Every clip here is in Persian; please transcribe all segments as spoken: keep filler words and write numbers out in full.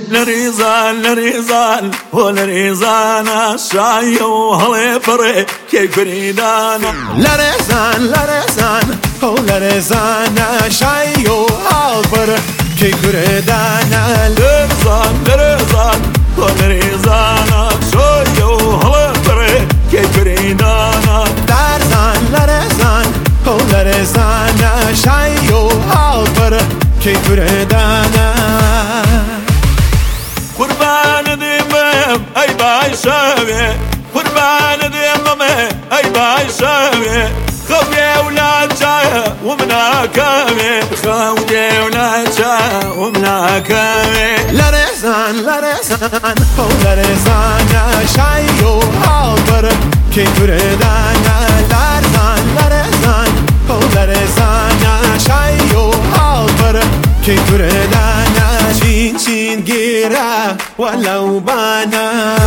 لريزان لريزان ولريزان الشاي وهلي فري كي فريدان لريزان لريزان ولريزان الشاي وهلي فري كي فريدان لريزان لريزان ولريزان الشاي وهلي فري كي فريدان لريزان لريزان ولريزان الشاي وهلي فري كي فريدان قربان ديمم اي باي شاوي قربان ديمم اي باي شاوي خوي ولاد جاي ومنا كامي خوي ولاد جاي ومنا كامي لريزان لريزان ولريزان شاي وهالبر كي فريدان لريزان لريزان ولريزان شاي وهالبر كي فريدان شين شين جيرا ولو بانا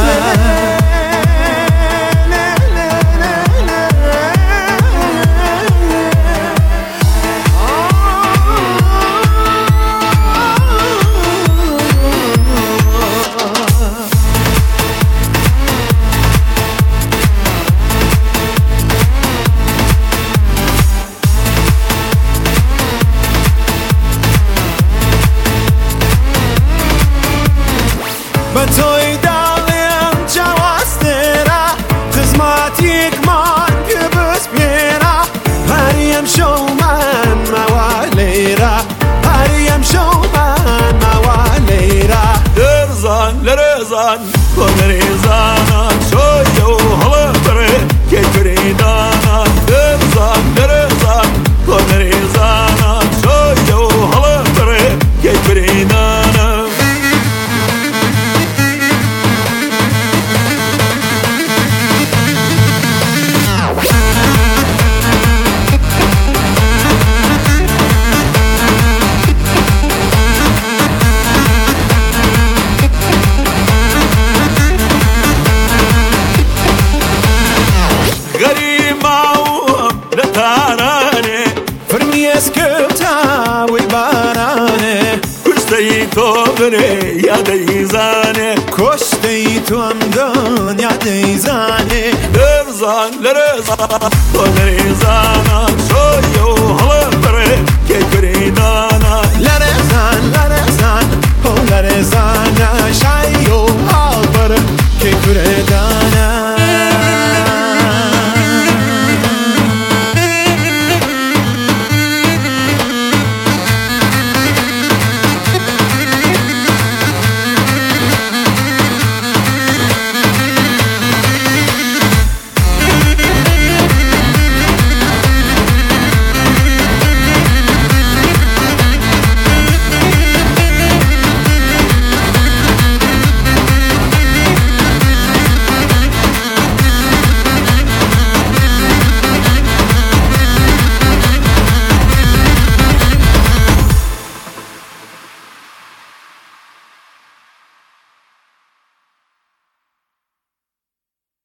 بتوي داليم جواسترا خزماتيك مان كبس بيرا هريم شومان مواليرا هريم شومان مواليرا لرزان لرزان ولرزان شوي وهلا فري كي فريدان لرزان لرزان ولرزان شوي وهلا فري كي فريدان اسكتا والبارانه كشتي توبري يا ديزانه كشتي تومدان يا ديزانه لرزان لرزان ولرزان